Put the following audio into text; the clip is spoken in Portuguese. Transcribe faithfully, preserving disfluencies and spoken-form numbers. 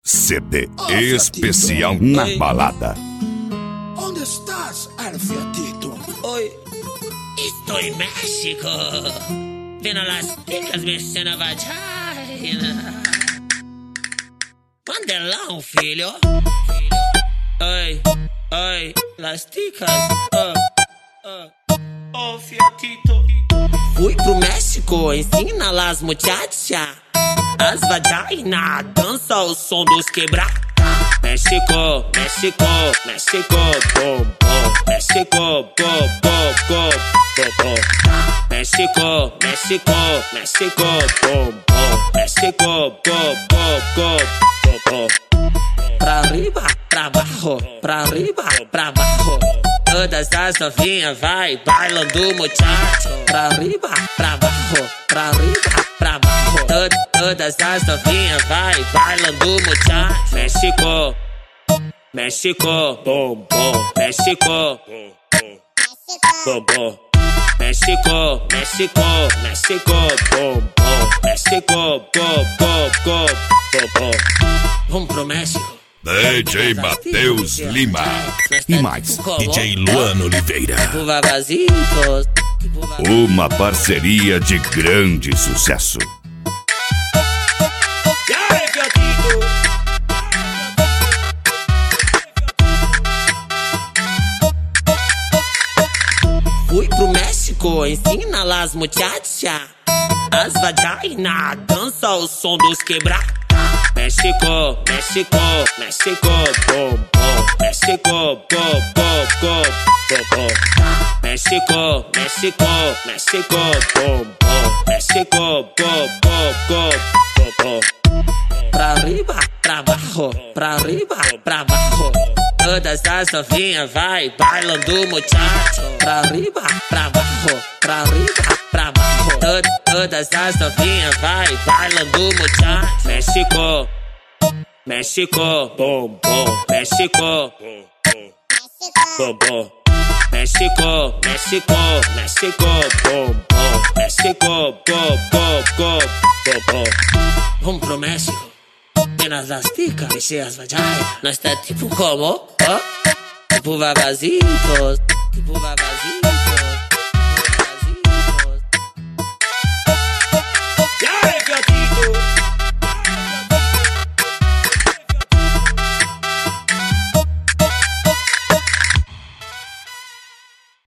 C D especial na balada. ¿Dónde estás, Alfiatito? Oi, estou em México, vendo las ticas mexendo a vagina. Mandelão, filho. Oi, oi, las ticas. Oh, oh, oh, Fiatito. Fui pro México, ensina las muchachas. As vagina dança o som dos quebrar. México, México, México, bom, bom. México, bom, bom, bom, bom, bom. México, México, México, bom, bom. México, bom, bom, bom, bom, bom. Pra arriba, pra baixo, pra arriba, pra baixo. Todas as novinhas vai bailando muchacho. Pra arriba, pra baixo, pra arriba, pra baixo. Tod todas as novinhas vai bailando muchacho. México, México, bom, bom. México, bom, bom. México, México, México, bom, bom. México, bom, bom, bom, bom, bom. Vamos pro México. D J Matheus Lima e mais D J Luan Oliveira. Uma parceria de grande sucesso. Fui pro México, ensina las muchachas. As vagina dança o som dos quebrar. México, México, México, bom, bom. México, bom, bom, bom, bom, bom. México, México, México, bom, bom. México, bom, bom, bom, bom, bom. Pra arriba, pra baixo, pra arriba, pra baixo. Todas as novinhas vai bailando muchacho. Pra arriba, pra baixo, pra arriba, pra baixo. Tod todas as novinhas vai bailando muchacho. México, México, bom, bom. México, bom, bom. México, México, México, bom, bom. México, bom, bom, bom, bom, bom. Vamos pro México. Penas das ticas, mexer as vaginas. Nós tá tipo como, ó, tipo vavazitos, tipo vavazitos.